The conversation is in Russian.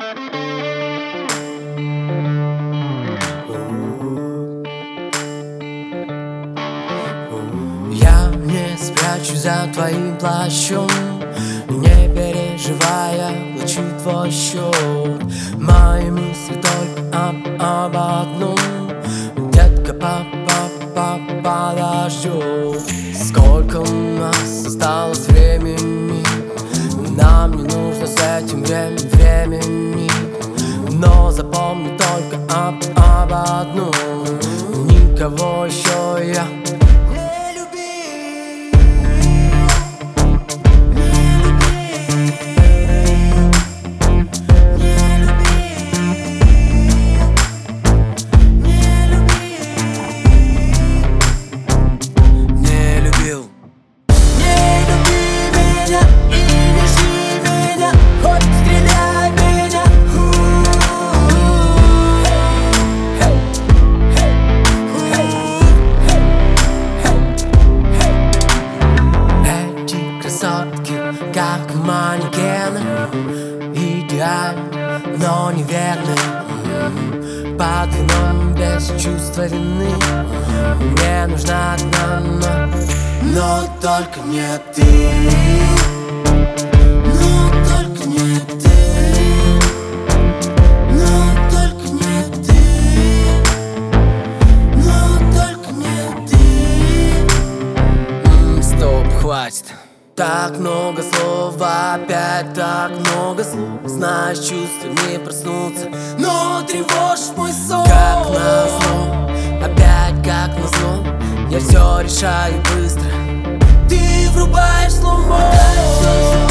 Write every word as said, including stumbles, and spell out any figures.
Я не спрячусь за твоим плащом, не переживая, плачу твой счет. Мои мысли только об, об одном: детка, папа, папа подождет. Сколько у нас осталось времени, нам не нужно с этим время, времени. Но запомни только об, об одном: никого еще я как манекены, идеальны, но неверны. Под вином без чувства вины мне нужна одна, но, но только не ты. Но только не ты. Но только не ты. Но только не ты. М, Стоп, хватит. Так много слов, опять так много слов. Знаешь, чувства не проснутся, но тревожит мой сон. Как назло, опять как назло, я все решаю быстро. Ты врубаешь слоумо.